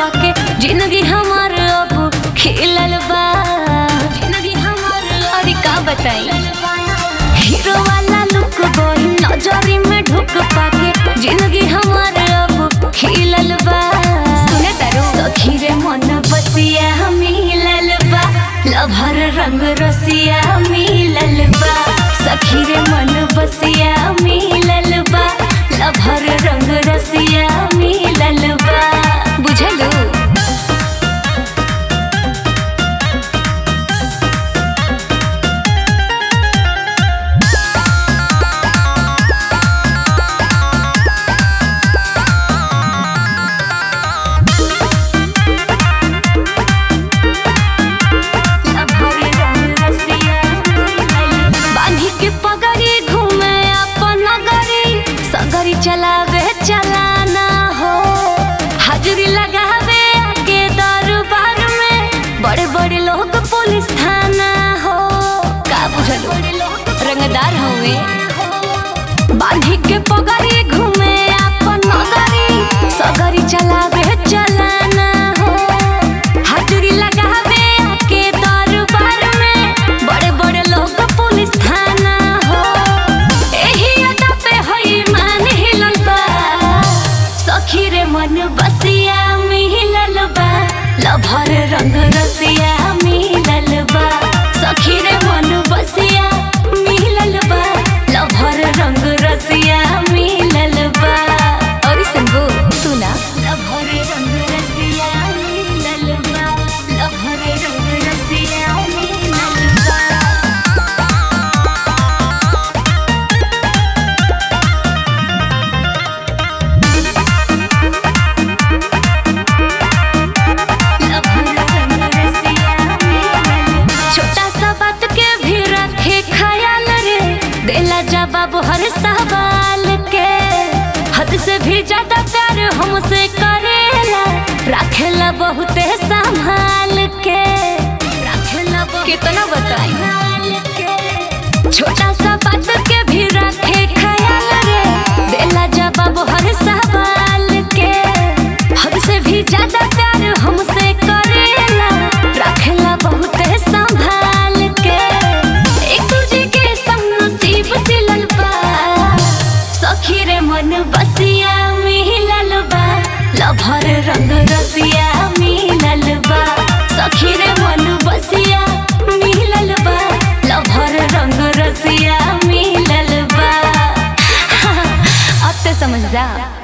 पाके जिंदगी हमार अब खिलल बा। जिंदगी हमार अरे का बताई, हीरो वाला लुक बोई नजरी में ढुक पाके जिंदगी हमार अब खिलल बा। सुने तारो सखी रे मन बसिया मिलल बा, लभर रंग रसिया मिलल बा। सखी रे मन बसिया मिलल बा, लभर रंग रसिया मिलल बा। बुझलू चलावे चलाना हो, हाजिरी लगावे आगे दरबार में बड़े बड़े लोग पुलिस थाना हो। का बुझलो रंगदार होवे, बांधी के पगड़ी घूमे अपन नगरी, सगरी चलावे चलाना हो, हाजिरी लगावे आगे दरबार में बड़े बड़े लोग पुलिस थाना हो। एही अदा पे होई सखी रे मन बसिया मिलल बा, लभर रंग रसिया मिलल बा। सखी रे मन बसिया मिलल बा, लभर रंग रसिया मिलल बा। और संगो सुना, लभर रंग रसिया मिलल बा, लभर रंग रसिया मिलल बा। जवाब हर सवाल के, हद से भी ज्यादा प्यार हमसे करेला, राखेला बहुते संभाल के। राखेला कितना बताई, छोटा सा बात के भी रखे ख्याल रे, देला जवाब हर सवाल के। हद से भी ज्यादा प्यार हमसे करेला, राखेला बहुते संभाल के। एक दूजे के संग नसीब सिलल बा, सखी रे मन बसिया मिलल बा, लभर रंग रसिया मिलल बा। सखी रे मन बसिया मिलल बा, लभर रंग रसिया मिलल बा। अब तो समझदा।